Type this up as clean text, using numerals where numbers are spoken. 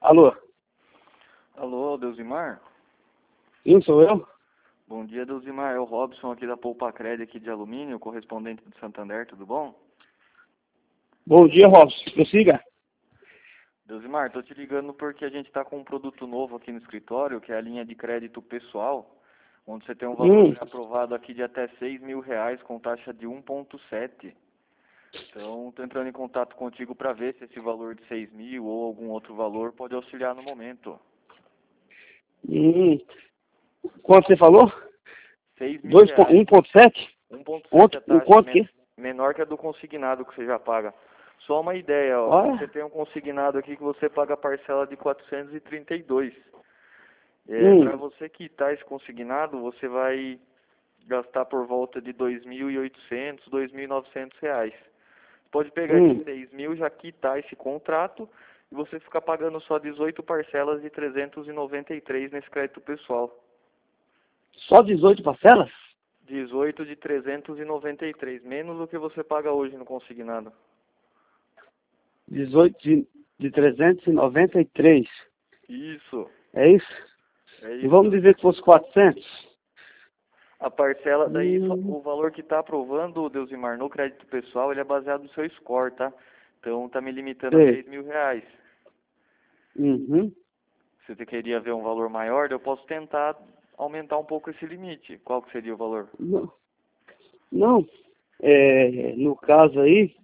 Alô? Alô, Deusimar? Sim, sou eu? Bom dia, Deusimar. É o Robson aqui da Poupa-Cred aqui de alumínio, correspondente do Santander, tudo bom? Bom dia, Robson. Prossiga. Deusimar, tô te ligando porque a gente está com um produto novo aqui no escritório, que é a linha de crédito pessoal, onde você tem um valor aprovado aqui de até R$ 6.000 com taxa de 1,7. Então, estou entrando em contato contigo para ver se esse valor de 6.000 ou algum outro valor pode auxiliar no momento. Quanto você falou? R$ 6.000. 1,7? 1,7 a taxa, Quanto que é? menor que a do consignado que você já paga. Só uma ideia, ó. Olha. Você tem um consignado aqui que você paga a parcela de 432. Para você quitar esse consignado, você vai gastar por volta de R$ 2.800, R$ 2.900. Pode pegar esses 6.000, já quitar esse contrato e você ficar pagando só 18 parcelas de 393 nesse crédito pessoal. Só 18 parcelas? 18 de 393, menos do que você paga hoje no consignado. 18 de 393. Isso. É isso? É E isso. vamos dizer que fosse 400? A parcela, daí o valor que está aprovando, Deusimar, no crédito pessoal, ele é baseado no seu score, tá? Então tá me limitando a Sei. R$ 6.000. Uhum. Se você queria ver um valor maior, eu posso tentar aumentar um pouco esse limite. Qual que seria o valor? Não. No caso aí,